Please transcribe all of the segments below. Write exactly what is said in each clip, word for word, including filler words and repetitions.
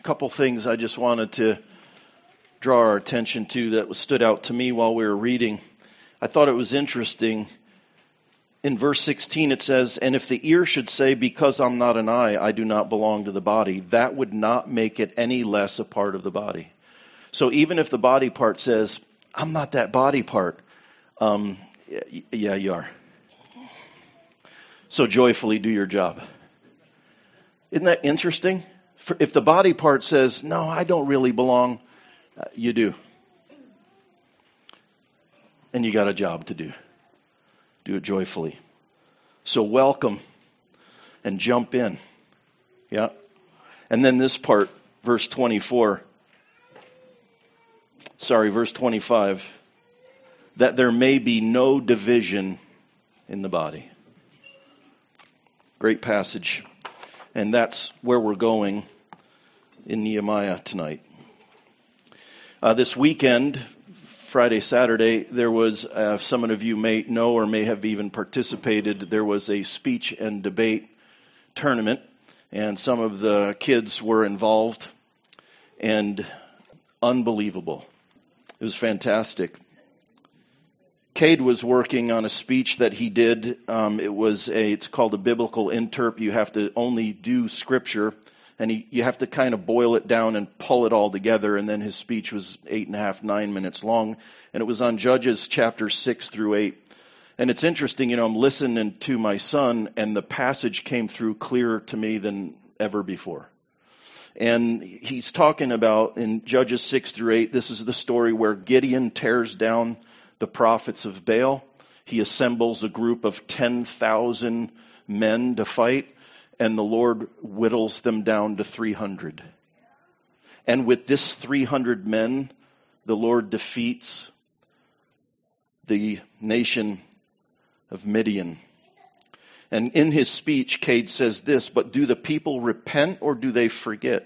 A couple things I just wanted to draw our attention to that stood out to me while we were reading. I thought it was interesting. In verse sixteen it says, "And if the ear should say, 'Because I'm not an eye, I do not belong to the body,' that would not make it any less a part of the body." So even if the body part says, "I'm not that body part," um, yeah, you are. So joyfully do your job. Isn't that interesting? If the body part says, "No, I don't really belong," uh, you do. And you got a job to do. Do it joyfully. So welcome and jump in. Yeah. And then this part, verse twenty-four. Sorry, verse twenty-five. That there may be no division in the body. Great passage. And that's where we're going in Nehemiah tonight. Uh, this weekend, Friday, Saturday, there was, uh, some of you may know or may have even participated, there was a speech and debate tournament, and some of the kids were involved, and unbelievable. It was fantastic. Cade was working on a speech that he did. Um, it was a, it's called a biblical interp. You have to only do scripture, and he, you have to kind of boil it down and pull it all together. And then his speech was eight and a half, nine minutes long, and it was on Judges chapter six through eight. And it's interesting, you know, I'm listening to my son, and the passage came through clearer to me than ever before. And he's talking about in Judges six through eight. This is the story where Gideon tears down the prophets of Baal. He assembles a group of ten thousand men to fight, and the Lord whittles them down to three hundred. And with this three hundred men, the Lord defeats the nation of Midian. And in his speech, Cade says this, "But do the people repent or do they forget?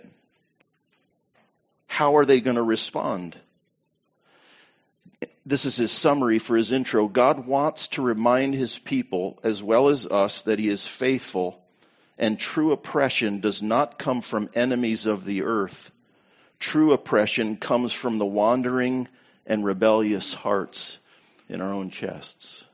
How are they going to respond?" This is his summary for his intro. God wants to remind his people, as well as us, that he is faithful, and true oppression does not come from enemies of the earth. True oppression comes from the wandering and rebellious hearts in our own chests.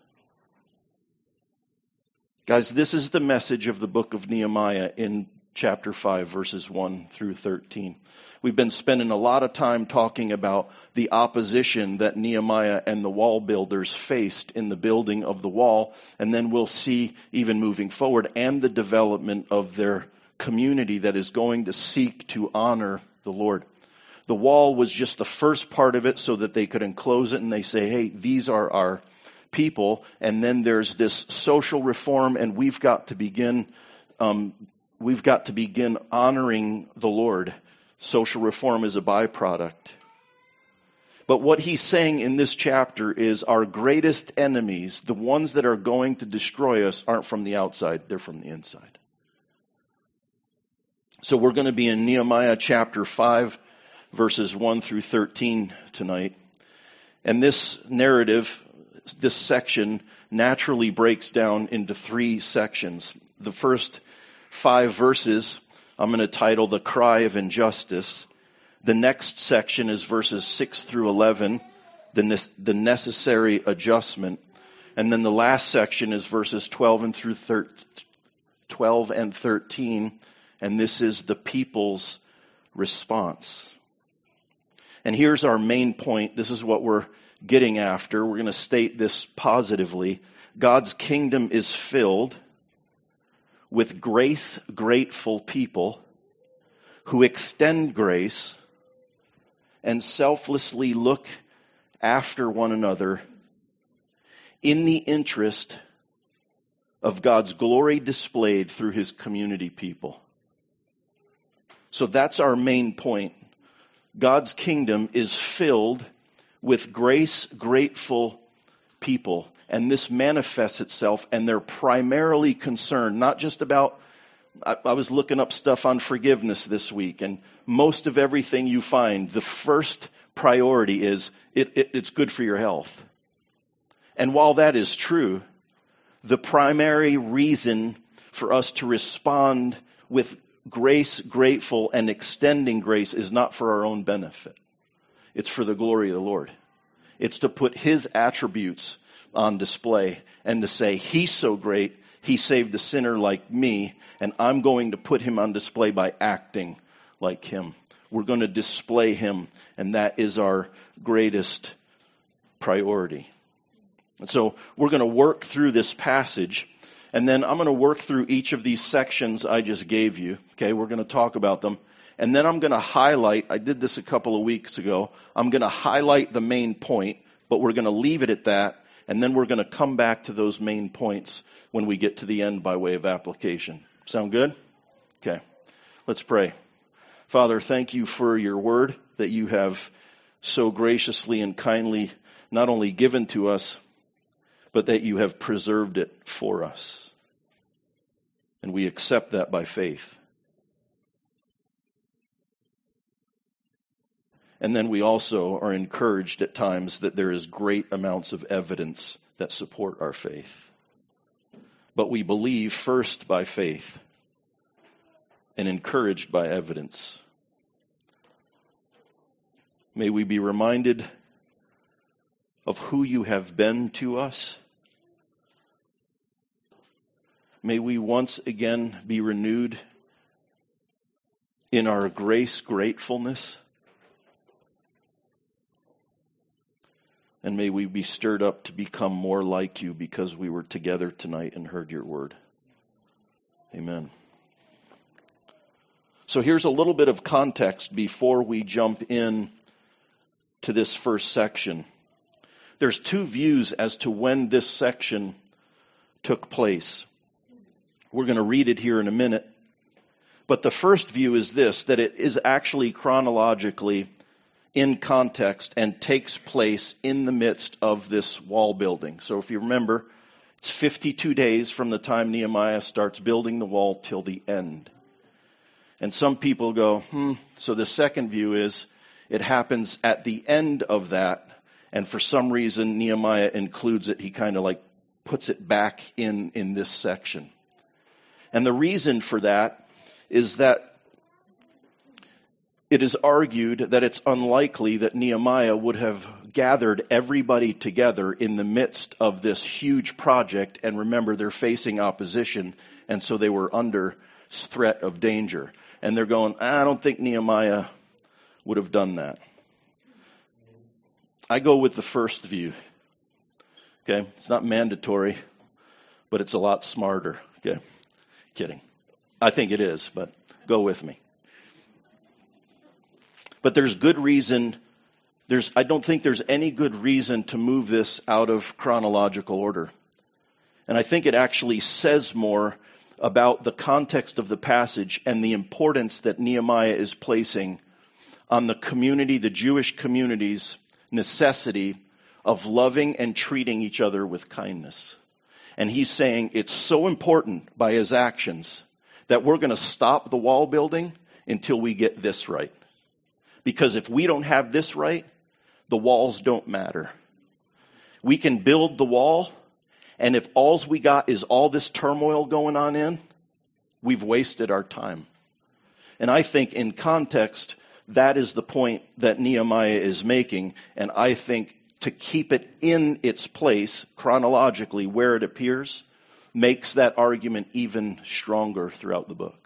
Guys, this is the message of the book of Nehemiah in chapter five, verses one through thirteen. We've been spending a lot of time talking about the opposition that Nehemiah and the wall builders faced in the building of the wall, and then we'll see, even moving forward, and the development of their community that is going to seek to honor the Lord. The wall was just the first part of it so that they could enclose it, and they say, hey, these are our people. And then there's this social reform, and we've got to begin um, we've got to begin honoring the Lord. Social reform is a byproduct. But what he's saying in this chapter is our greatest enemies, the ones that are going to destroy us, aren't from the outside, they're from the inside. So we're going to be in Nehemiah chapter five, verses one through thirteen tonight. And this narrative, this section, naturally breaks down into three sections. The first five verses I'm going to title The Cry of Injustice. The next section is verses six through eleven, the, ne- the necessary adjustment. And then the last section is verses twelve and through thir- twelve and thirteen, and this is the people's response. And here's our main point. This is what we're getting after. We're going to state this positively. God's kingdom is filled with grace-grateful people who extend grace and selflessly look after one another in the interest of God's glory displayed through his community people. So that's our main point. God's kingdom is filled with grace-grateful people. And this manifests itself, and they're primarily concerned, not just about, I, I was looking up stuff on forgiveness this week, and most of everything you find, the first priority is it, it, it's good for your health. And while that is true, the primary reason for us to respond with grace, grateful, and extending grace is not for our own benefit. It's for the glory of the Lord. It's to put His attributes on display and to say, He's so great, He saved a sinner like me, and I'm going to put Him on display by acting like Him. We're going to display Him, and that is our greatest priority. And so we're going to work through this passage, and then I'm going to work through each of these sections I just gave you. Okay, we're going to talk about them. And then I'm going to highlight, I did this a couple of weeks ago, I'm going to highlight the main point, but we're going to leave it at that, and then we're going to come back to those main points when we get to the end by way of application. Sound good? Okay, let's pray. Father, thank you for your word that you have so graciously and kindly not only given to us, but that you have preserved it for us. And we accept that by faith. And then we also are encouraged at times that there is great amounts of evidence that support our faith. But we believe first by faith and encouraged by evidence. May we be reminded of who you have been to us. May we once again be renewed in our grace gratefulness. And may we be stirred up to become more like you because we were together tonight and heard your word. Amen. So here's a little bit of context before we jump in to this first section. There's two views as to when this section took place. We're going to read it here in a minute. But the first view is this, that it is actually chronologically in context and takes place in the midst of this wall building. So if you remember, it's fifty-two days from the time Nehemiah starts building the wall till the end. And some people go, hmm, so the second view is it happens at the end of that, and for some reason Nehemiah includes it. He kind of like puts it back in, in this section. And the reason for that is that it is argued that it's unlikely that Nehemiah would have gathered everybody together in the midst of this huge project. And remember, they're facing opposition, and so they were under threat of danger. And they're going, I don't think Nehemiah would have done that. I go with the first view. Okay, it's not mandatory, but it's a lot smarter. Okay, kidding. I think it is, but go with me. But there's good reason, there's I don't think there's any good reason to move this out of chronological order. And I think it actually says more about the context of the passage and the importance that Nehemiah is placing on the community, the Jewish community's necessity of loving and treating each other with kindness. And he's saying it's so important by his actions that we're going to stop the wall building until we get this right. Because if we don't have this right, the walls don't matter. We can build the wall, and if all we got is all this turmoil going on in, we've wasted our time. And I think in context, that is the point that Nehemiah is making, and I think to keep it in its place chronologically where it appears makes that argument even stronger throughout the book.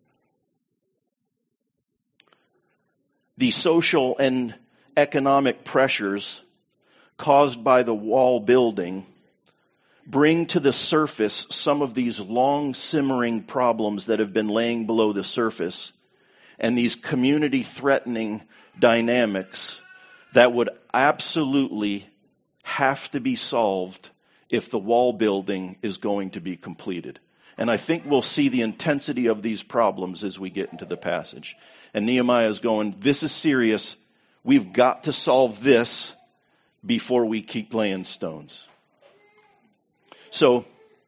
The social and economic pressures caused by the wall building bring to the surface some of these long simmering problems that have been laying below the surface, and these community threatening dynamics that would absolutely have to be solved if the wall building is going to be completed. And I think we'll see the intensity of these problems as we get into the passage. And Nehemiah is going, this is serious. We've got to solve this before we keep laying stones. So,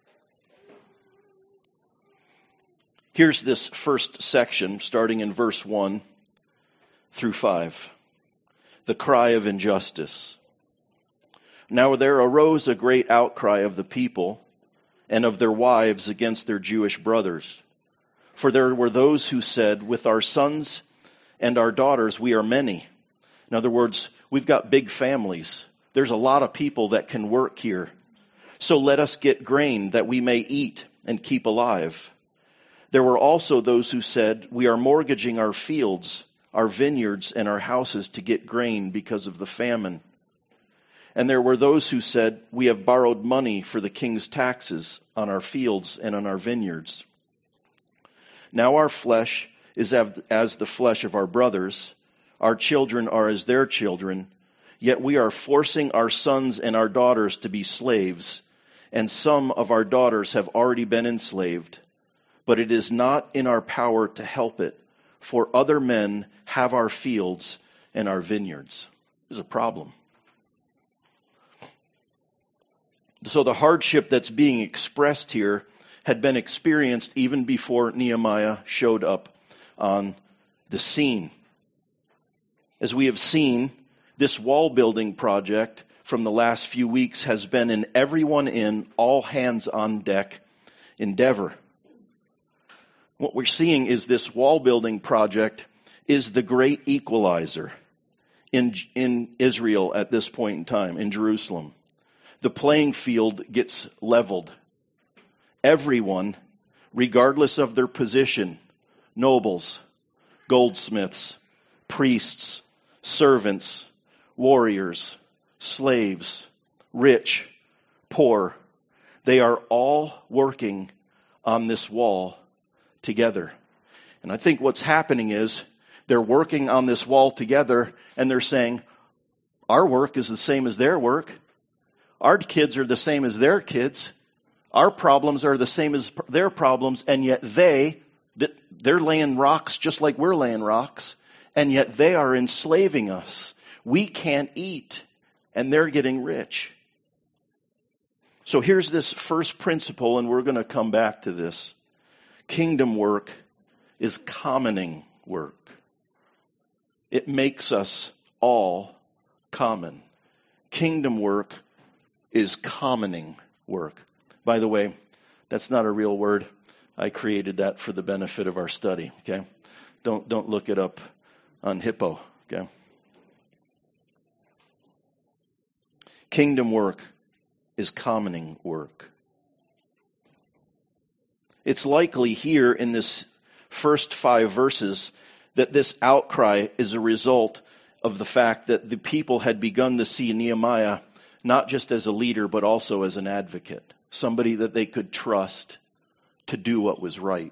here's this first section, starting in verse one through five. The cry of injustice. Now there arose a great outcry of the people and of their wives against their Jewish brothers, For there were those who said, with our sons and our daughters we are many. In other words, we've got big families. There's a lot of people that can work here. So let us get grain that we may eat and keep alive. There were also those who said, we are mortgaging our fields, our vineyards, and our houses to get grain because of the famine. And there were those who said, we have borrowed money for the king's taxes on our fields and on our vineyards. Now our flesh is as the flesh of our brothers, our children are as their children, yet we are forcing our sons and our daughters to be slaves, and some of our daughters have already been enslaved. But it is not in our power to help it, for other men have our fields and our vineyards. There's a problem. So the hardship that's being expressed here had been experienced even before Nehemiah showed up on the scene. As we have seen, this wall building project from the last few weeks has been an everyone in, all hands on deck endeavor. What we're seeing is this wall building project is the great equalizer in, in Israel at this point in time, in Jerusalem. The playing field gets leveled. Everyone, regardless of their position, nobles, goldsmiths, priests, servants, warriors, slaves, rich, poor, they are all working on this wall together. And I think what's happening is they're working on this wall together and they're saying, our work is the same as their work. Our kids are the same as their kids. Our problems are the same as their problems, and yet they, they're laying rocks just like we're laying rocks, and yet they are enslaving us. We can't eat, and they're getting rich. So here's this first principle, and we're going to come back to this. Kingdom work is commoning work. It makes us all common. Kingdom work is commoning work. By the way, that's not a real word. I created that for the benefit of our study, okay? Don't don't look it up on Hippo, okay? Kingdom work is commoning work. It's likely here in this first five verses that this outcry is a result of the fact that the people had begun to see Nehemiah not just as a leader, but also as an advocate, somebody that they could trust to do what was right.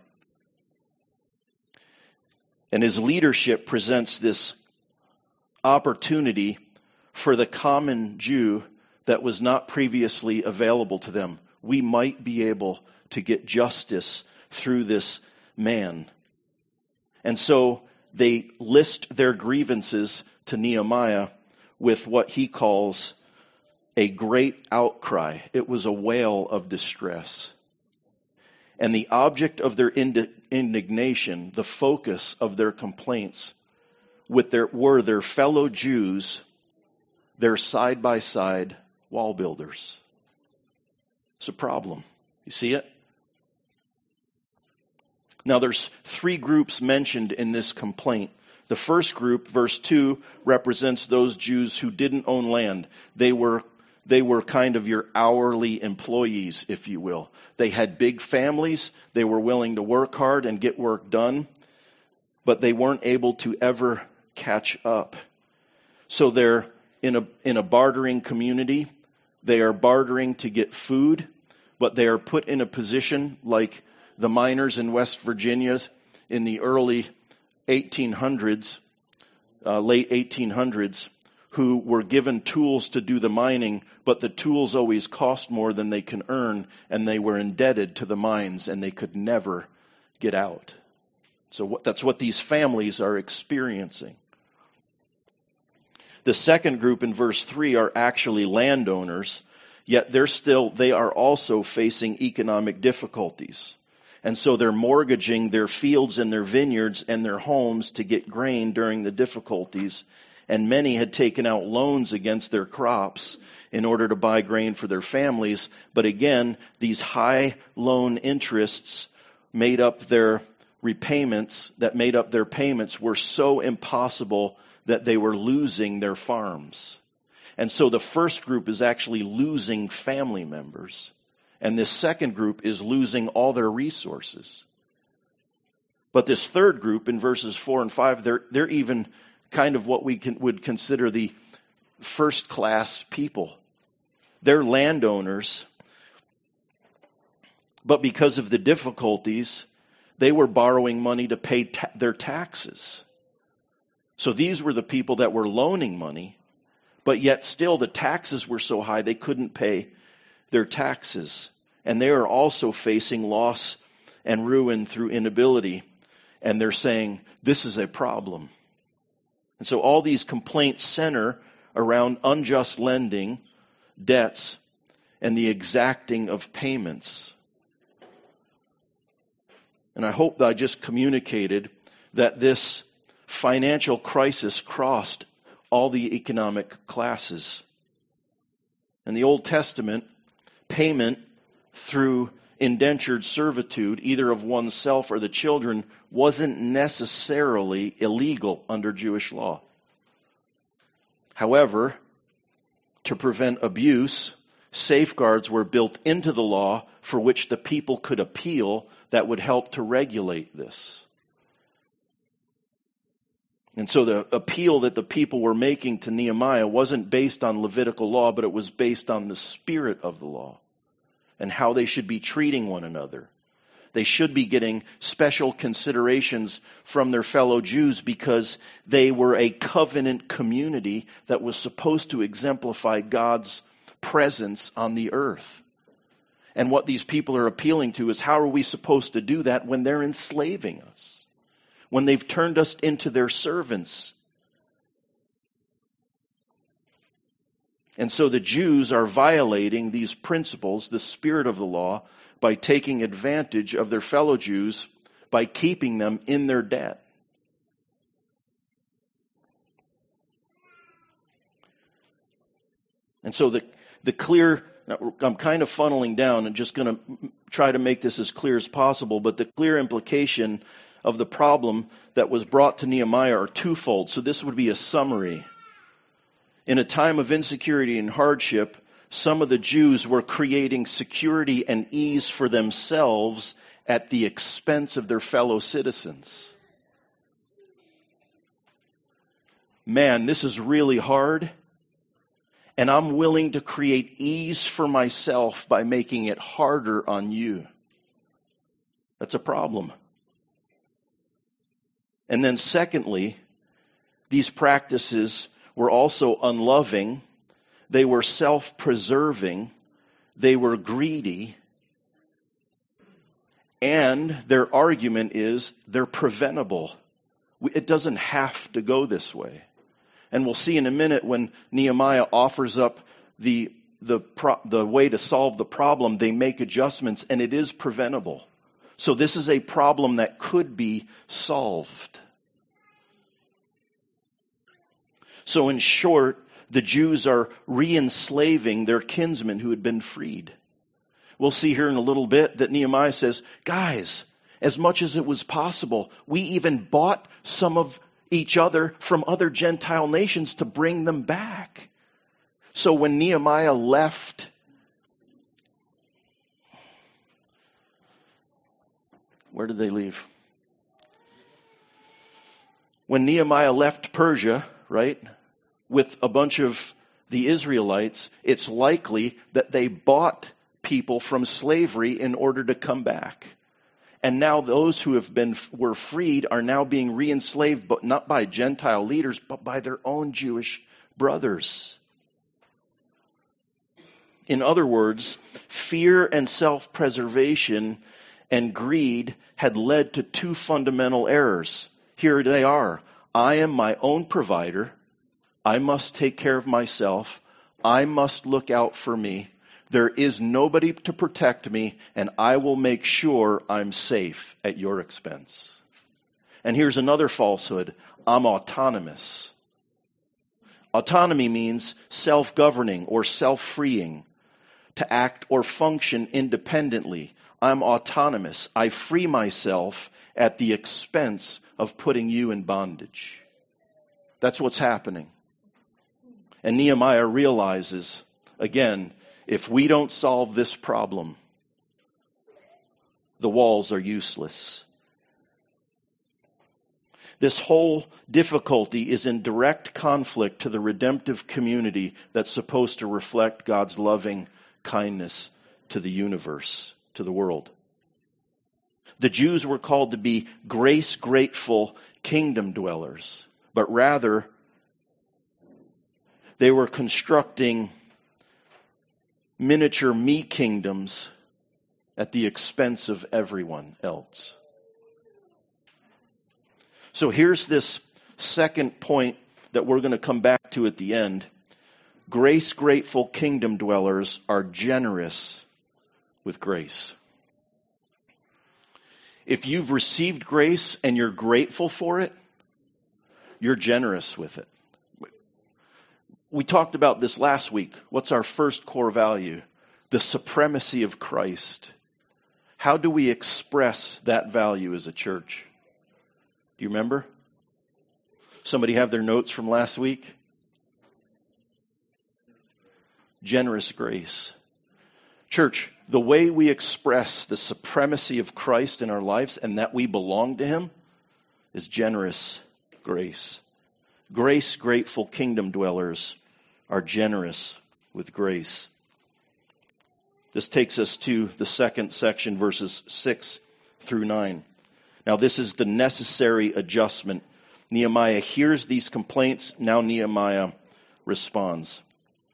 And his leadership presents this opportunity for the common Jew that was not previously available to them. We might be able to get justice through this man. And so they list their grievances to Nehemiah with what he calls a great outcry. It was a wail of distress. And the object of their indignation, the focus of their complaints, with their, were their fellow Jews, their side-by-side wall builders. It's a problem. You see it? Now there's three groups mentioned in this complaint. The first group, verse two, represents those Jews who didn't own land. They were They were kind of your hourly employees, if you will. They had big families. They were willing to work hard and get work done, but they weren't able to ever catch up. So they're in a in a bartering community. They are bartering to get food, but they are put in a position like the miners in West Virginia in the early eighteen hundreds, uh, late eighteen hundreds, who were given tools to do the mining, but the tools always cost more than they can earn, and they were indebted to the mines, and they could never get out. So what, that's what these families are experiencing. The second group in verse three are actually landowners, yet they're still, they are also facing economic difficulties. And so they're mortgaging their fields and their vineyards and their homes to get grain during the difficulties. And many had taken out loans against their crops in order to buy grain for their families. But again, these high loan interests made up their repayments that made up their payments were so impossible that they were losing their farms. And so the first group is actually losing family members. And this second group is losing all their resources. But this third group in verses four and five, they're, they're even kind of what we can, would consider the first class people. They're landowners. But because of the difficulties, they were borrowing money to pay ta- their taxes. So these were the people that were loaning money, but yet still the taxes were so high they couldn't pay their taxes. And they are also facing loss and ruin through inability. And they're saying, this is a problem. And so all these complaints center around unjust lending, debts, and the exacting of payments. And I hope that I just communicated that this financial crisis crossed all the economic classes. In the Old Testament, payment through indentured servitude, either of oneself or the children, wasn't necessarily illegal under Jewish law. However, to prevent abuse, safeguards were built into the law for which the people could appeal that would help to regulate this. And so the appeal that the people were making to Nehemiah wasn't based on Levitical law, but it was based on the spirit of the law and how they should be treating one another. They should be getting special considerations from their fellow Jews because they were a covenant community that was supposed to exemplify God's presence on the earth. And what these people are appealing to is, how are we supposed to do that when they're enslaving us? When they've turned us into their servants? And so the Jews are violating these principles, the spirit of the law, by taking advantage of their fellow Jews by keeping them in their debt. And so the, the clear, I'm kind of funneling down and just going to try to make this as clear as possible, but the clear implication of the problem that was brought to Nehemiah are twofold. So this would be a summary. In a time of insecurity and hardship, some of the Jews were creating security and ease for themselves at the expense of their fellow citizens. Man, this is really hard, and I'm willing to create ease for myself by making it harder on you. That's a problem. And then secondly, these practices were also unloving. They were self-preserving. They were greedy. And their argument is they're preventable. It doesn't have to go this way. And we'll see in a minute when Nehemiah offers up the, the, pro, the way to solve the problem, they make adjustments, and it is preventable. So this is a problem that could be solved. So in short, the Jews are re-enslaving their kinsmen who had been freed. We'll see here in a little bit that Nehemiah says, guys, as much as it was possible, we even bought some of each other from other Gentile nations to bring them back. So when Nehemiah left, where did they leave? When Nehemiah left Persia, right, with a bunch of the Israelites, it's likely that they bought people from slavery in order to come back. And now those who have been were freed are now being re-enslaved, but not by Gentile leaders, but by their own Jewish brothers. In other words, fear and self-preservation and greed had led to two fundamental errors. Here they are. I am my own provider. I must take care of myself. I must look out for me. There is nobody to protect me, and I will make sure I'm safe at your expense. And here's another falsehood. I'm autonomous. Autonomy means self-governing or self-freeing, to act or function independently. I'm autonomous. I free myself at the expense of putting you in bondage. That's what's happening. And Nehemiah realizes, again, if we don't solve this problem, the walls are useless. This whole difficulty is in direct conflict to the redemptive community that's supposed to reflect God's loving kindness to the universe, to the world. The Jews were called to be grace-grateful kingdom dwellers, but rather they were constructing miniature me kingdoms at the expense of everyone else. So here's this second point that we're going to come back to at the end. Grace-grateful kingdom dwellers are generous with grace. If you've received grace and you're grateful for it, you're generous with it. We talked about this last week. What's our first core value? The supremacy of Christ. How do we express that value as a church? Do you remember? Somebody have their notes from last week? Generous grace. Church, the way we express the supremacy of Christ in our lives and that we belong to Him is generous grace. Grace-grateful kingdom dwellers are generous with grace. This takes us to the second section, verses six through nine. Now, this is the necessary adjustment. Nehemiah hears these complaints. Now Nehemiah responds.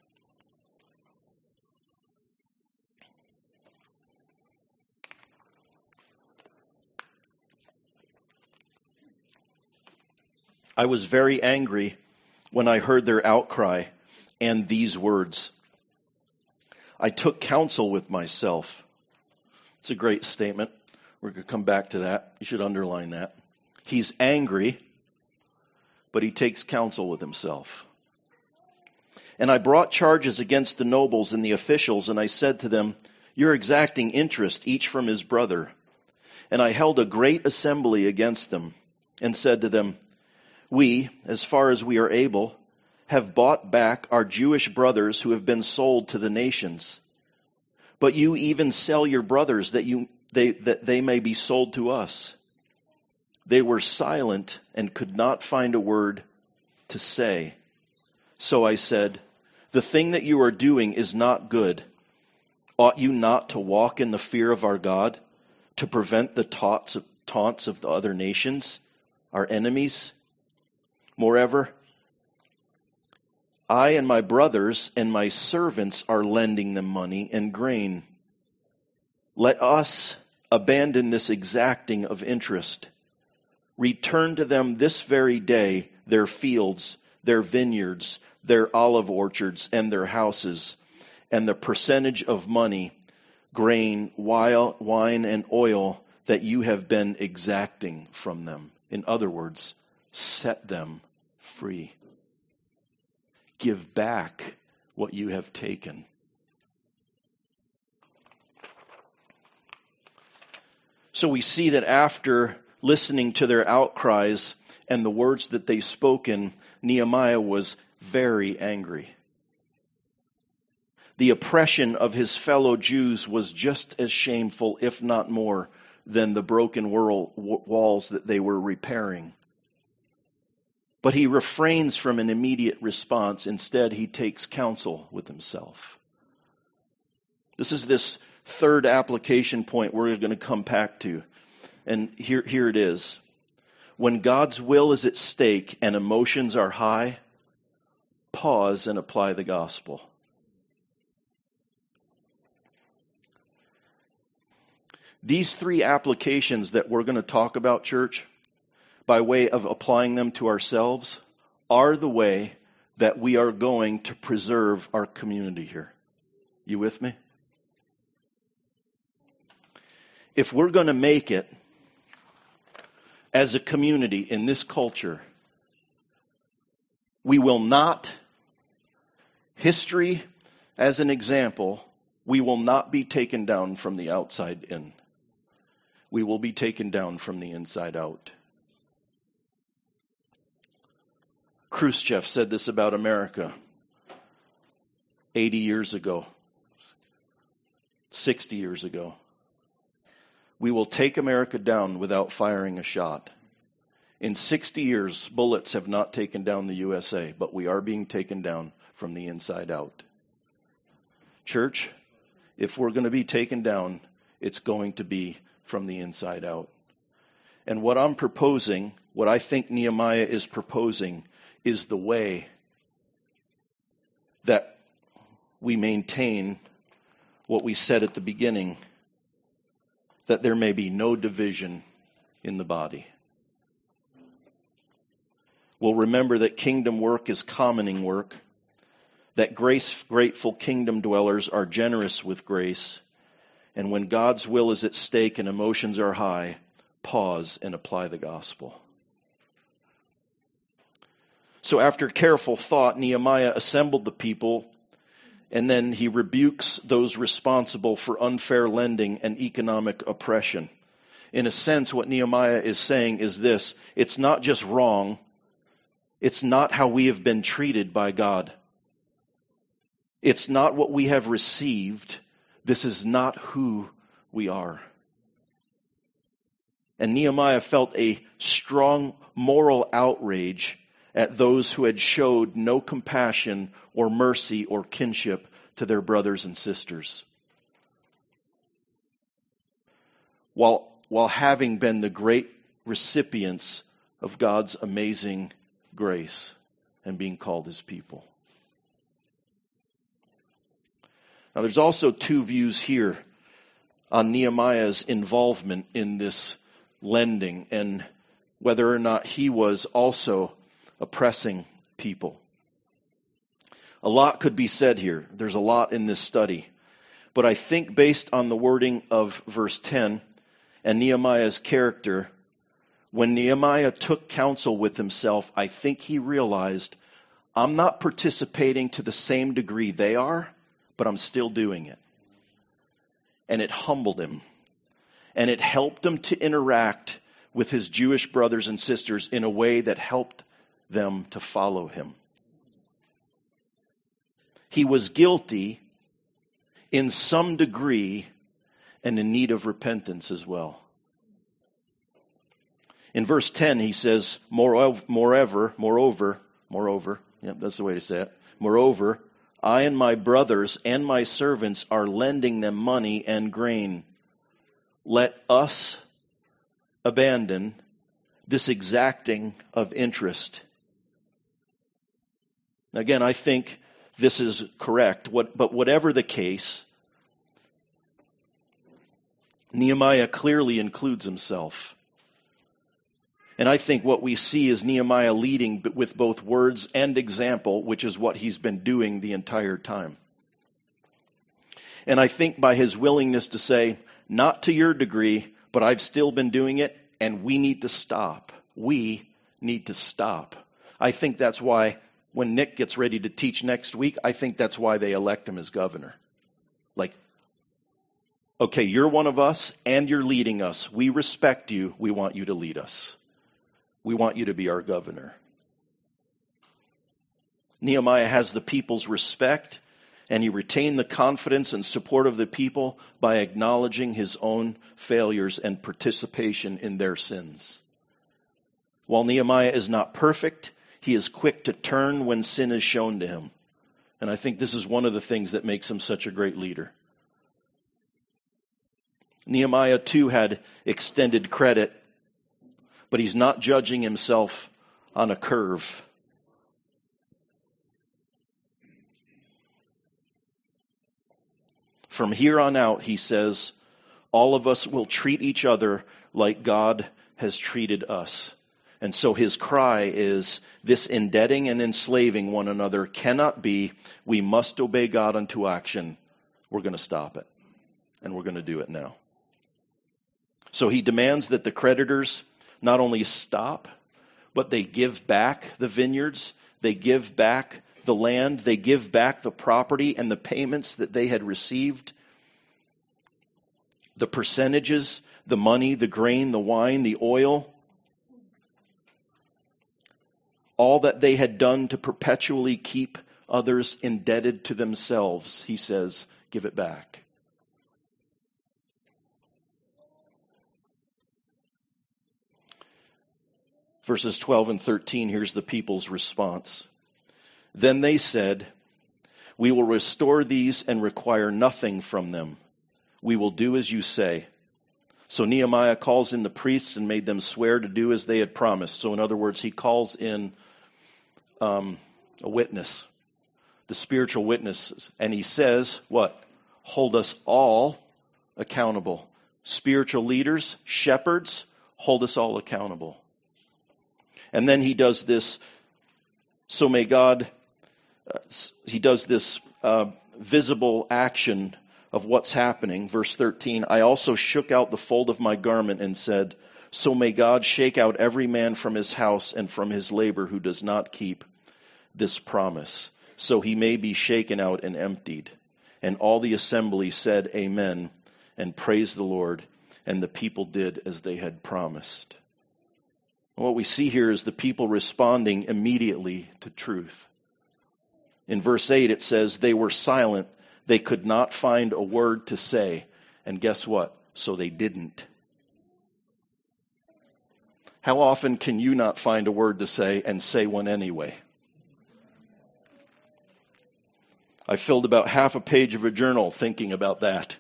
I was very angry when I heard their outcry and these words. I took counsel with myself. It's a great statement. We're going to come back to that. You should underline that. He's angry, but he takes counsel with himself. And I brought charges against the nobles and the officials, and I said to them, you're exacting interest, each from his brother. And I held a great assembly against them, and said to them, we, as far as we are able, have bought back our Jewish brothers who have been sold to the nations. But you even sell your brothers that you they that they may be sold to us. They were silent and could not find a word to say. So I said, the thing that you are doing is not good. Ought you not to walk in the fear of our God, to prevent the taunts of, taunts of the other nations, our enemies? Moreover, I and my brothers and my servants are lending them money and grain. Let us abandon this exacting of interest. Return to them this very day their fields, their vineyards, their olive orchards, and their houses, and the percentage of money, grain, wine, and oil that you have been exacting from them. In other words, set them free. Give back what you have taken. So we see that after listening to their outcries and the words that they spoken, Nehemiah was very angry. The oppression of his fellow Jews was just as shameful, if not more, than the broken walls that they were repairing. But he refrains from an immediate response. Instead, he takes counsel with himself. This is this third application point we're going to come back to. And here, here it is. When God's will is at stake and emotions are high, pause and apply the gospel. These three applications that we're going to talk about, church, by way of applying them to ourselves, are the way that we are going to preserve our community here. You with me? If we're going to make it as a community in this culture, we will not, history as an example, we will not be taken down from the outside in. we will be taken down from the inside out. Khrushchev said this about America eighty years ago, sixty years ago. We will take America down without firing a shot. In sixty years, bullets have not taken down the U S A, but we are being taken down from the inside out. Church, if we're going to be taken down, it's going to be from the inside out. And what I'm proposing, what I think Nehemiah is proposing, is the way that we maintain what we said at the beginning, that there may be no division in the body. We'll remember that kingdom work is commoning work, that grace, grateful kingdom dwellers are generous with grace, and when God's will is at stake and emotions are high, pause and apply the gospel. So after careful thought, Nehemiah assembled the people, and then he rebukes those responsible for unfair lending and economic oppression. In a sense, what Nehemiah is saying is this: it's not just wrong, it's not how we have been treated by God. It's not what we have received. This is not who we are. And Nehemiah felt a strong moral outrage at those who had showed no compassion or mercy or kinship to their brothers and sisters. While, while having been the great recipients of God's amazing grace and being called his people. Now there's also two views here on Nehemiah's involvement in this lending and whether or not he was also oppressing people. A lot could be said here. There's a lot in this study. But I think based on the wording of verse ten and Nehemiah's character, when Nehemiah took counsel with himself, I think he realized, I'm not participating to the same degree they are, but I'm still doing it. And it humbled him. And it helped him to interact with his Jewish brothers and sisters in a way that helped them to follow him. He was guilty in some degree and in need of repentance as well. In verse ten, he says, moreover, moreover, moreover, moreover, yeah, that's the way to say it. Moreover, I and my brothers and my servants are lending them money and grain. Let us abandon this exacting of interest. Again, I think this is correct, what, but whatever the case, Nehemiah clearly includes himself. And I think what we see is Nehemiah leading with both words and example, which is what he's been doing the entire time. And I think by his willingness to say, not to your degree, but I've still been doing it, and we need to stop. We need to stop. I think that's why when Nick gets ready to teach next week, I think that's why they elect him as governor. Like, okay, you're one of us and you're leading us. We respect you. We want you to lead us. We want you to be our governor. Nehemiah has the people's respect, and he retained the confidence and support of the people by acknowledging his own failures and participation in their sins. While Nehemiah is not perfect, he is quick to turn when sin is shown to him. And I think this is one of the things that makes him such a great leader. Nehemiah too had extended credit, but he's not judging himself on a curve. From here on out, he says, all of us will treat each other like God has treated us. And so his cry is, this indebting and enslaving one another cannot be. We must obey God unto action. We're going to stop it. And we're going to do it now. So he demands that the creditors not only stop, but they give back the vineyards, they give back the land, they give back the property and the payments that they had received. the percentages, the money, the grain, the wine, the oil, all that they had done to perpetually keep others indebted to themselves, he says, give it back. Verses twelve and thirteen, here's the people's response. Then they said, we will restore these and require nothing from them. We will do as you say. So Nehemiah calls in the priests and made them swear to do as they had promised. So in other words, he calls in um, a witness, the spiritual witnesses. And he says, what? Hold us all accountable. Spiritual leaders, shepherds, hold us all accountable. And then he does this, so may God, uh, he does this uh, visible action of what's happening. Verse thirteen, I also shook out the fold of my garment and said, so may God shake out every man from his house and from his labor who does not keep this promise. So he may be shaken out and emptied. And all the assembly said, Amen, and praised the Lord. And the people did as they had promised. What we see here is the people responding immediately to truth. In verse eight it says, they were silent. They could not find a word to say. And guess what? So they didn't. How often can you not find a word to say and say one anyway? I filled about half a page of a journal thinking about that.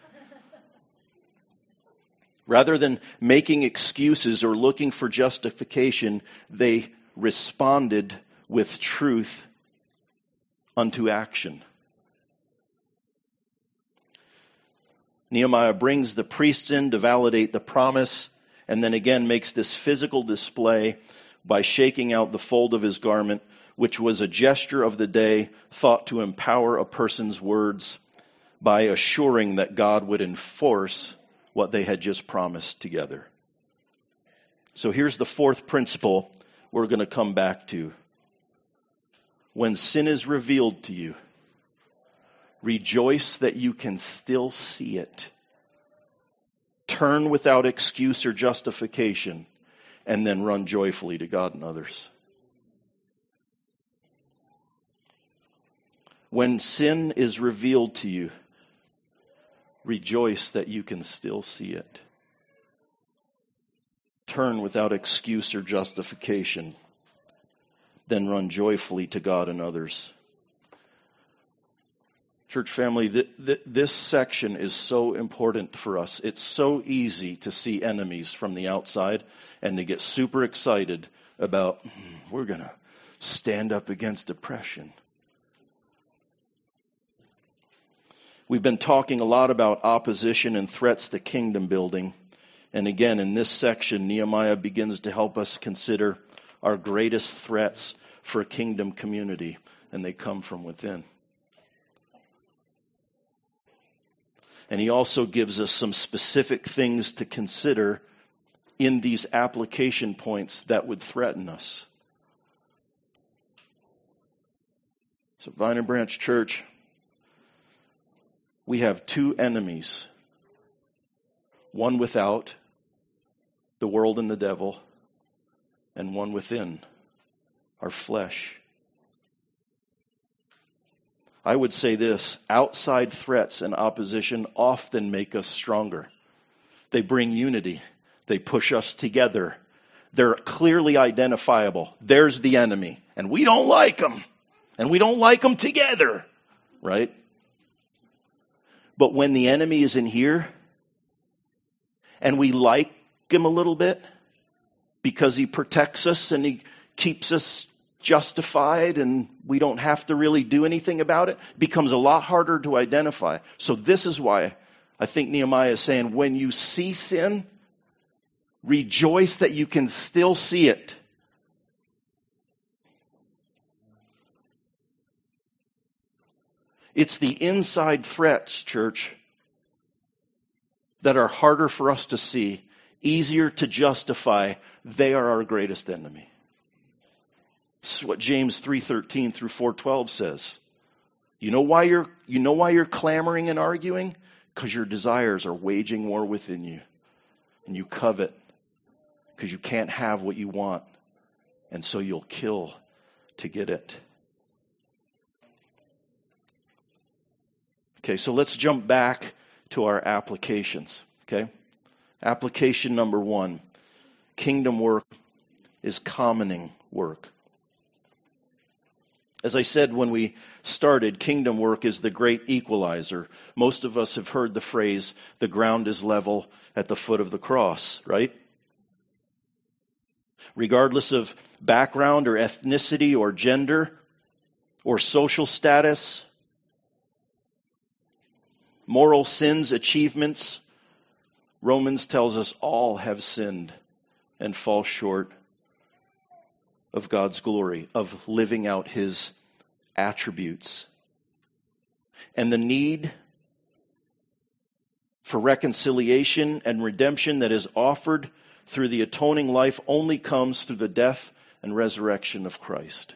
Rather than making excuses or looking for justification, they responded with truth unto action. Nehemiah brings the priests in to validate the promise, and then again makes this physical display by shaking out the fold of his garment, which was a gesture of the day thought to empower a person's words by assuring that God would enforce what they had just promised together. So here's the fourth principle we're going to come back to. When sin is revealed to you, rejoice that you can still see it. Turn without excuse or justification, and then run joyfully to God and others. When sin is revealed to you, rejoice that you can still see it. Turn without excuse or justification, then run joyfully to God and others. Church family, th- th- this section is so important for us. It's so easy to see enemies from the outside and to get super excited about, we're going to stand up against oppression. We've been talking a lot about opposition and threats to kingdom building. And again, in this section, Nehemiah begins to help us consider our greatest threats for a kingdom community, and they come from within. And he also gives us some specific things to consider in these application points that would threaten us. So, Vine and Branch Church, we have two enemies. One without, the world and the devil, and one within, our flesh. I would say this, outside threats and opposition often make us stronger. They bring unity. They push us together. They're clearly identifiable. There's the enemy. And we don't like them. And we don't like them together. Right? But when the enemy is in here, and we like him a little bit, because he protects us and he keeps us justified and we don't have to really do anything about it, it becomes a lot harder to identify. So this is why I think Nehemiah is saying, when you see sin, rejoice that you can still see it. It's the inside threats, church, that are harder for us to see, easier to justify. They are our greatest enemy. This is what James three thirteen through four twelve says. You know why you're you know why you're clamoring and arguing? because your desires are waging war within you. And you covet because you can't have what you want. And so you'll kill to get it. Okay, so let's jump back to our applications. Okay? Application number one. Kingdom work is commoning work. As I said when we started, kingdom work is the great equalizer. Most of us have heard the phrase, the ground is level at the foot of the cross, right? Regardless of background or ethnicity or gender or social status, moral sins, achievements, Romans tells us all have sinned and fall short of God's glory, of living out His attributes. And the need for reconciliation and redemption that is offered through the atoning life only comes through the death and resurrection of Christ.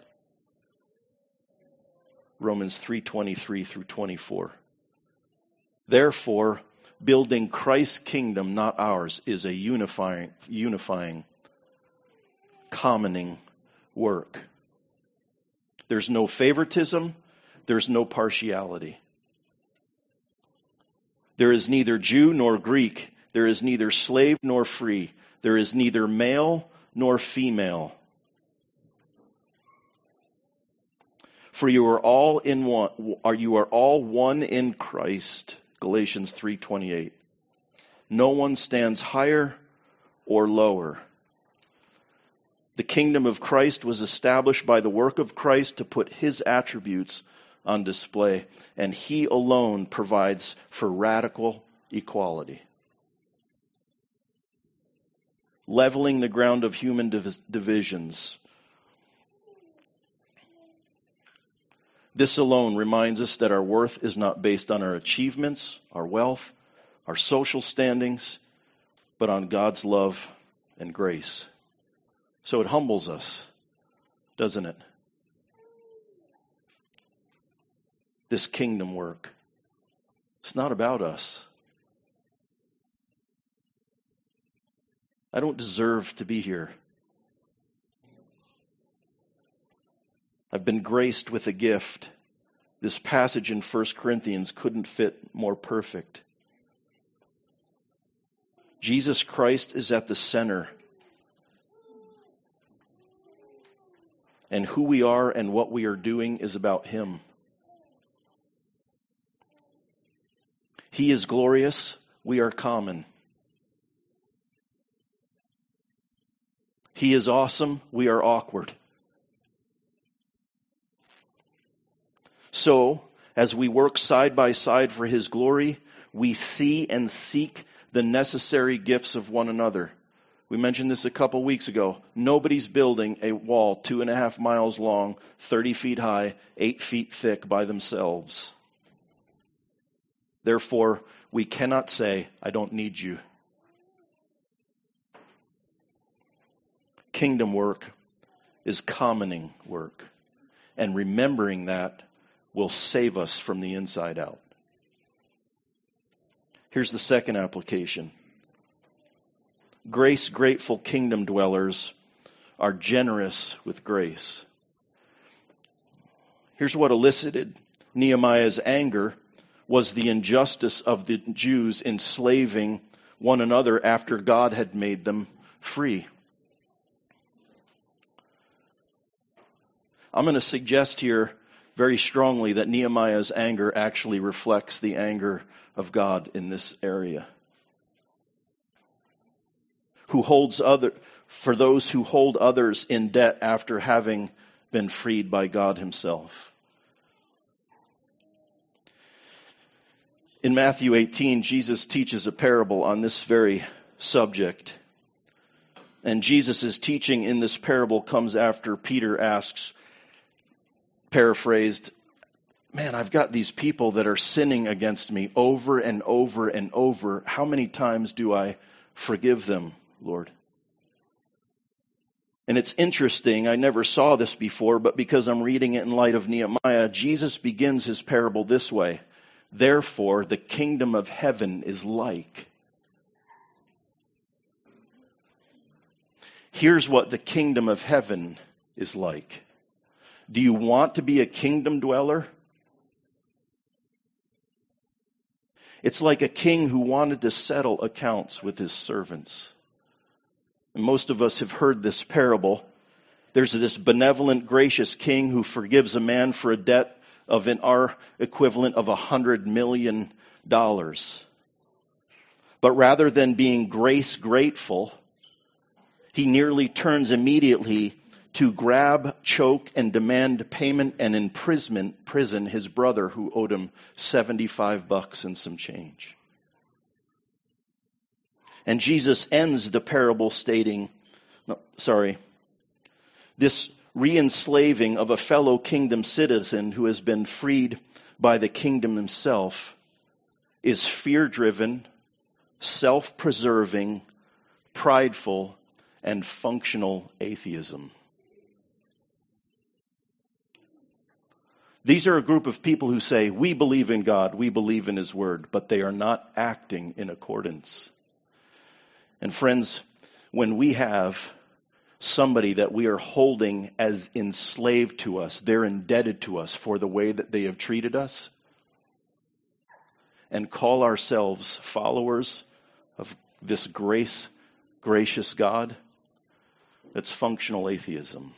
Romans three twenty-three through twenty-four. Therefore, building Christ's kingdom, not ours, is a unifying, unifying, commoning work. There's no favoritism. There's no partiality. There is neither Jew nor Greek. There is neither slave nor free. There is neither male nor female. For you are all in one, are you are all one in Christ. Galatians three twenty-eight. No one stands higher or lower. The kingdom of Christ was established by the work of Christ to put His attributes on display, and He alone provides for radical equality. Leveling the ground of human div- divisions. This alone reminds us that our worth is not based on our achievements, our wealth, our social standings, but on God's love and grace. So it humbles us, doesn't it? This kingdom work. It's not about us. I don't deserve to be here. I've been graced with a gift. This passage in First Corinthians couldn't fit more perfect. Jesus Christ is at the center. And who we are and what we are doing is about Him. He is glorious. We are common. He is awesome. We are awkward. So, as we work side by side for His glory, we see and seek the necessary gifts of one another. We mentioned this a couple weeks ago. Nobody's building a wall two and a half miles long, thirty feet high, eight feet thick by themselves. Therefore, we cannot say, I don't need you. Kingdom work is commoning work. And remembering that will save us from the inside out. Here's the second application. Grace-grateful kingdom dwellers are generous with grace. Here's what elicited Nehemiah's anger was the injustice of the Jews enslaving one another after God had made them free. I'm going to suggest here very strongly that Nehemiah's anger actually reflects the anger of God in this area. Who holds other, for those who hold others in debt after having been freed by God Himself. In Matthew eighteen, Jesus teaches a parable on this very subject. And Jesus' teaching in this parable comes after Peter asks, paraphrased, man, I've got these people that are sinning against me over and over and over. How many times do I forgive them, Lord? And it's interesting, I never saw this before, but because I'm reading it in light of Nehemiah, Jesus begins His parable this way. Therefore, the kingdom of heaven is like. Here's what the kingdom of heaven is like. Do you want to be a kingdom dweller? It's like a king who wanted to settle accounts with his servants. And most of us have heard this parable. There's this benevolent, gracious king who forgives a man for a debt of in our equivalent of a hundred million dollars. But rather than being grace grateful, he nearly turns immediately to grab, choke, and demand payment and imprisonment, prison his brother who owed him seventy-five bucks and some change. And Jesus ends the parable stating, no, sorry, this re-enslaving of a fellow kingdom citizen who has been freed by the kingdom himself is fear-driven, self-preserving, prideful, and functional atheism. These are a group of people who say, we believe in God, we believe in His Word, but they are not acting in accordance. And friends, when we have somebody that we are holding as enslaved to us, they're indebted to us for the way that they have treated us, and call ourselves followers of this grace, gracious God, that's functional atheism.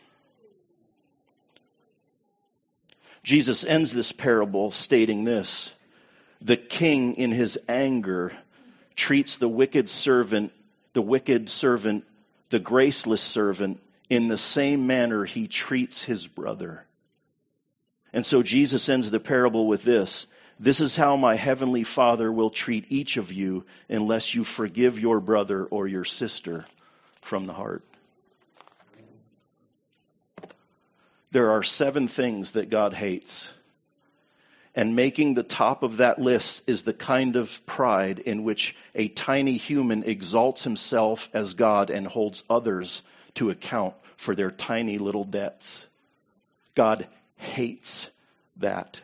Jesus ends this parable stating this: the king in his anger treats the wicked servant, the wicked servant, the graceless servant, in the same manner he treats his brother. And so Jesus ends the parable with this: this is how my heavenly Father will treat each of you unless you forgive your brother or your sister from the heart. There are seven things that God hates. And making the top of that list is the kind of pride in which a tiny human exalts himself as God and holds others to account for their tiny little debts. God hates that.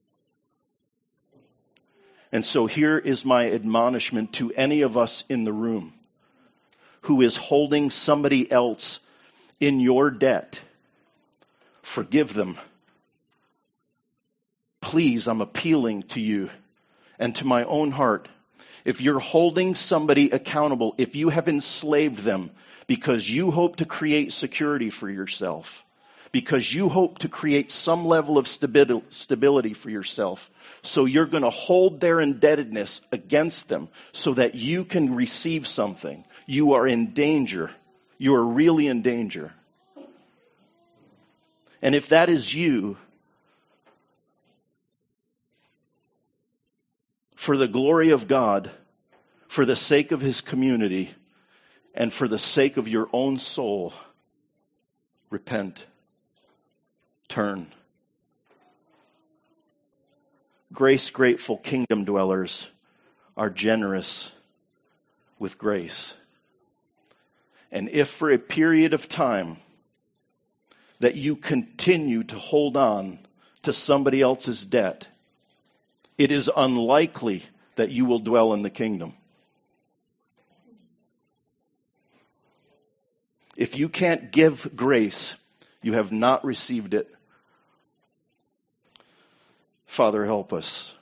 And so here is my admonishment to any of us in the room who is holding somebody else in your debt. Forgive them. Please, I'm appealing to you and to my own heart. If you're holding somebody accountable, if you have enslaved them because you hope to create security for yourself, because you hope to create some level of stability for yourself, so you're going to hold their indebtedness against them so that you can receive something, you are in danger. You are really in danger. And if that is you, for the glory of God, for the sake of His community, and for the sake of your own soul, repent. Turn. Grace-grateful kingdom dwellers are generous with grace. And if for a period of time that you continue to hold on to somebody else's debt, it is unlikely that you will dwell in the kingdom. If you can't give grace, you have not received it. Father, help us.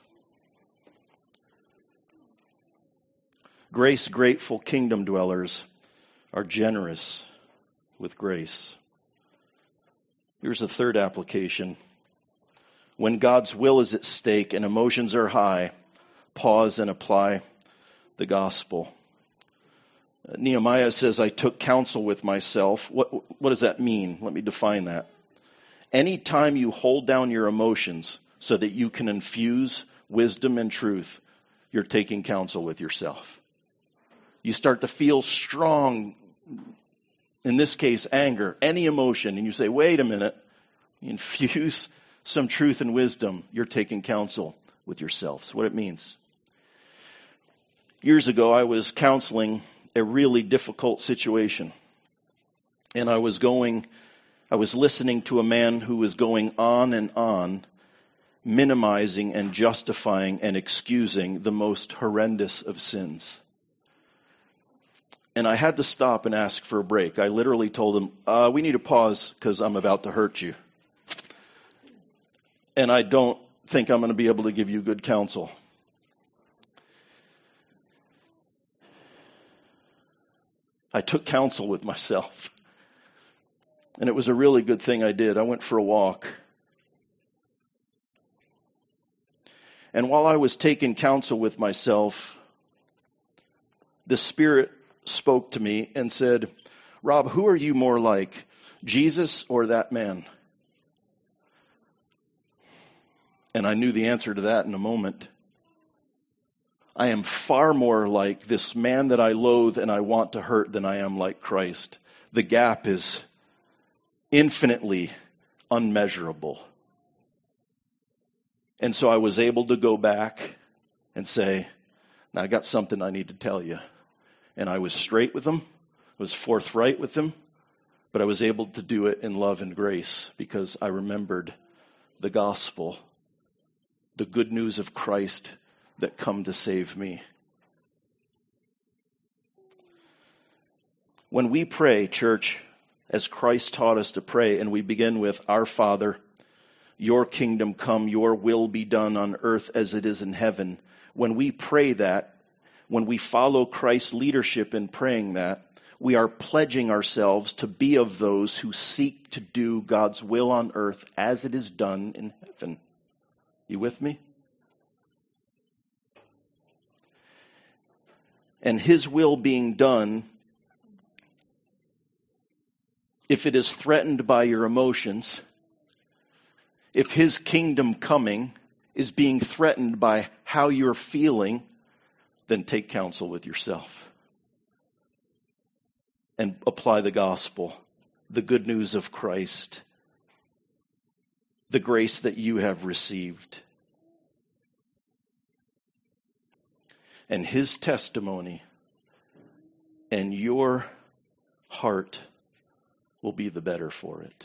Grace-grateful kingdom dwellers are generous with grace. Here's a third application. When God's will is at stake and emotions are high, pause and apply the gospel. Nehemiah says, I took counsel with myself. What, what does that mean? Let me define that. Anytime you hold down your emotions so that you can infuse wisdom and truth, you're taking counsel with yourself. You start to feel strong, in this case, anger, any emotion, and you say, wait a minute, you infuse some truth and wisdom, you're taking counsel with yourself. That's what it means. Years ago, I was counseling a really difficult situation. And I was going, I was listening to a man who was going on and on. minimizing and justifying and excusing the most horrendous of sins. And I had to stop and ask for a break. I literally told him, uh, we need to pause because I'm about to hurt you. And I don't think I'm going to be able to give you good counsel. I took counsel with myself. And it was a really good thing I did. I went for a walk. And while I was taking counsel with myself, the Spirit spoke to me and said, Rob, who are you more like, Jesus or that man? And I knew the answer to that in a moment. I am far more like this man that I loathe and I want to hurt than I am like Christ. The gap is infinitely unmeasurable. And so I was able to go back and say, now I got something I need to tell you. And I was straight with him, I was forthright with him, but I was able to do it in love and grace because I remembered the gospel, the good news of Christ that come to save me. When we pray, church, as Christ taught us to pray, and we begin with, Our Father, your kingdom come, your will be done on earth as it is in heaven. When we pray that, when we follow Christ's leadership in praying that, we are pledging ourselves to be of those who seek to do God's will on earth as it is done in heaven. You with me? And his will being done, if it is threatened by your emotions, if his kingdom coming is being threatened by how you're feeling, then take counsel with yourself and apply the gospel, the good news of Christ, the grace that you have received. And his testimony and your heart will be the better for it.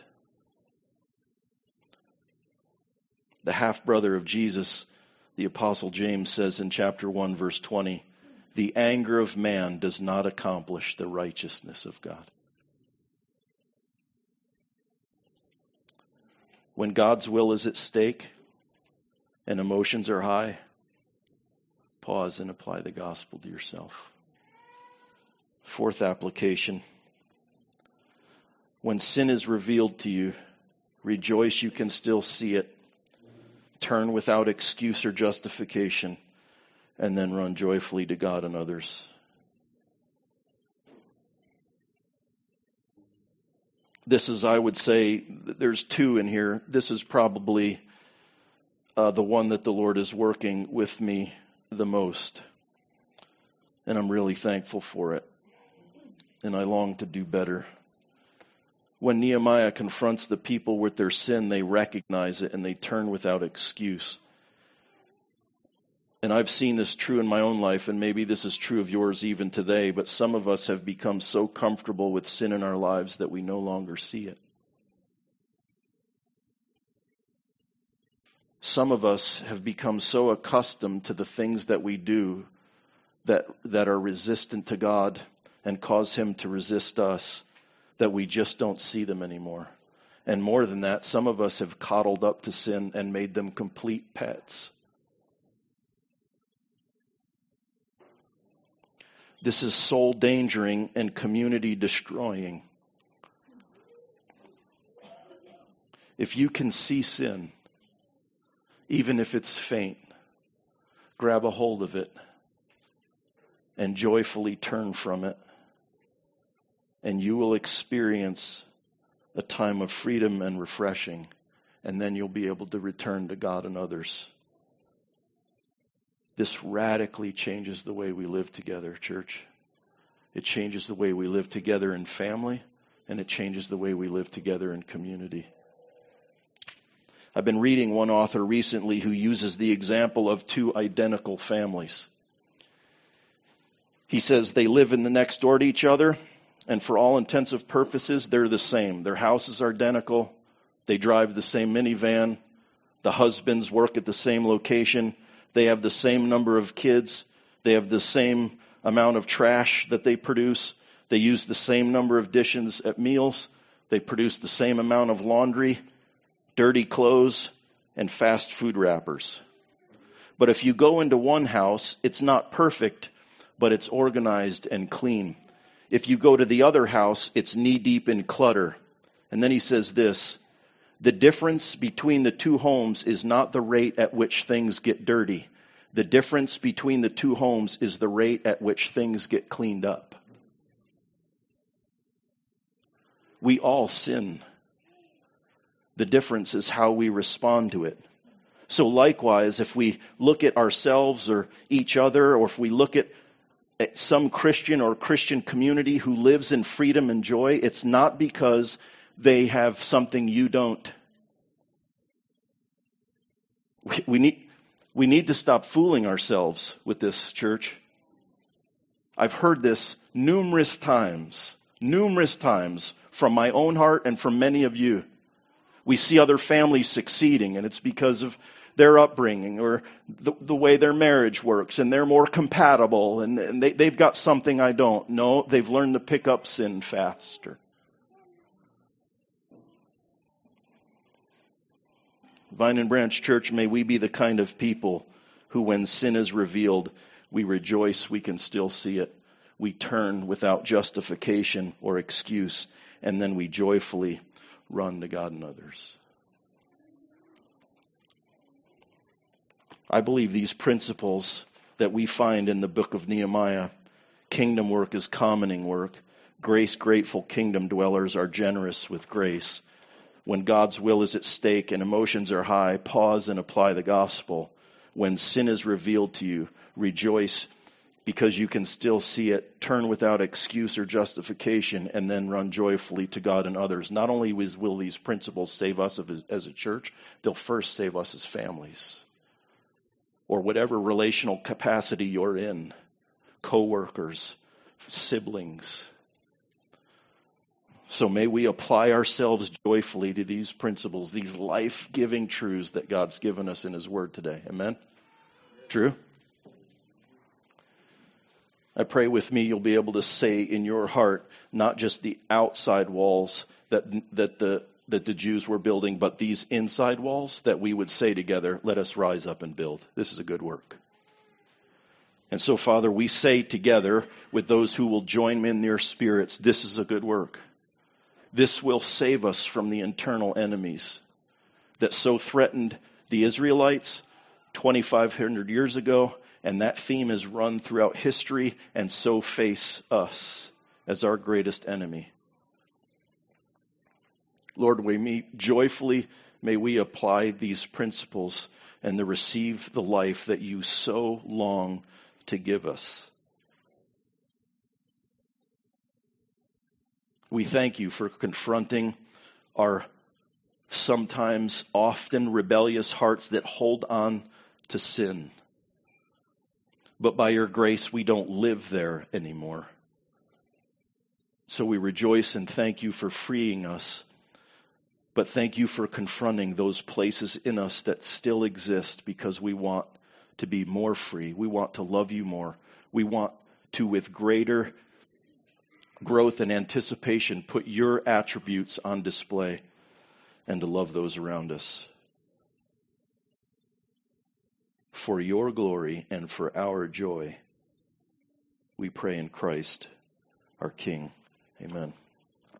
The half-brother of Jesus, the Apostle James, says in chapter one, verse twenty, the anger of man does not accomplish the righteousness of God. When God's will is at stake and emotions are high, pause and apply the gospel to yourself. Fourth application. When sin is revealed to you, rejoice you can still see it. Turn without excuse or justification, and then run joyfully to God and others. This is, I would say, there's two in here. This is probably uh, the one that the Lord is working with me the most. And I'm really thankful for it. And I long to do better. When Nehemiah confronts the people with their sin, they recognize it and they turn without excuse. And I've seen this true in my own life, and maybe this is true of yours even today, but some of us have become so comfortable with sin in our lives that we no longer see it. Some of us have become so accustomed to the things that we do that, that are resistant to God and cause him to resist us, that we just don't see them anymore. And more than that, some of us have coddled up to sin and made them complete pets. This is soul endangering and community destroying. If you can see sin, even if it's faint, grab a hold of it and joyfully turn from it. And you will experience a time of freedom and refreshing. And then you'll be able to return to God and others. This radically changes the way we live together, church. It changes the way we live together in family, and it changes the way we live together in community. I've been reading one author recently who uses the example of two identical families. He says they live in the next door to each other, and for all intents and purposes, they're the same. Their houses are identical. They drive the same minivan. The husbands work at the same location. They have the same number of kids. They have the same amount of trash that they produce. They use the same number of dishes at meals. They produce the same amount of laundry, dirty clothes, and fast food wrappers. But if you go into one house, it's not perfect, but it's organized and clean. If you go to the other house, it's knee-deep in clutter. And then he says this, the difference between the two homes is not the rate at which things get dirty. The difference between the two homes is the rate at which things get cleaned up. We all sin. The difference is how we respond to it. So likewise, if we look at ourselves or each other, or if we look at some Christian or Christian community who lives in freedom and joy, it's not because they have something you don't. We, we need, we need to stop fooling ourselves with this, church. I've heard this numerous times, numerous times from my own heart and from many of you. We see other families succeeding, and it's because of their upbringing or the, the way their marriage works, and they're more compatible, and, and they, they've got something I don't. No, they've learned to pick up sin faster. Vine and Branch Church, may we be the kind of people who, when sin is revealed, we rejoice we can still see it. We turn without justification or excuse, and then we joyfully run to God and others. I believe these principles that we find in the book of Nehemiah, kingdom work is commoning work. Grace-grateful kingdom dwellers are generous with grace. When God's will is at stake and emotions are high, pause and apply the gospel. When sin is revealed to you, rejoice because you can still see it. Turn without excuse or justification, and then run joyfully to God and others. Not only will these principles save us as a church, they'll first save us as families, or whatever relational capacity you're in, co-workers, siblings. So may we apply ourselves joyfully to these principles, these life-giving truths that God's given us in His Word today. Amen? True? I pray with me you'll be able to say in your heart, not just the outside walls that that the that the Jews were building, but these inside walls that we would say together, let us rise up and build. This is a good work. And so, Father, we say together with those who will join me in their spirits, this is a good work. This will save us from the internal enemies that so threatened the Israelites twenty-five hundred years ago, and that theme is run throughout history, and so face us as our greatest enemy. Lord, we meet joyfully, may we apply these principles and to receive the life that you so long to give us. We thank you for confronting our sometimes often rebellious hearts that hold on to sin. But by your grace, we don't live there anymore. So we rejoice and thank you for freeing us. But thank you for confronting those places in us that still exist, because we want to be more free. We want to love you more. We want to, with greater growth and anticipation, put your attributes on display and to love those around us. For your glory and for our joy, we pray in Christ, our King. Amen.